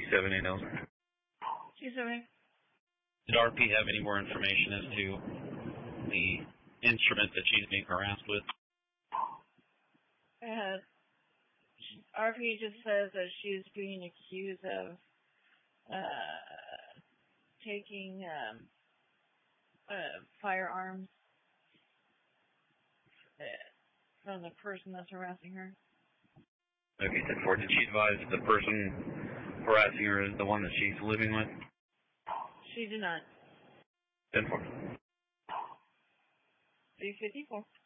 T780. T780. Did RP have any more information as to the instrument that she's being harassed with? RP just says that she's being accused of taking firearms from the person that's harassing her. Okay, 10-4. Did she advise the person harassing her is the one that she's living with? She did not. 10-4. 354.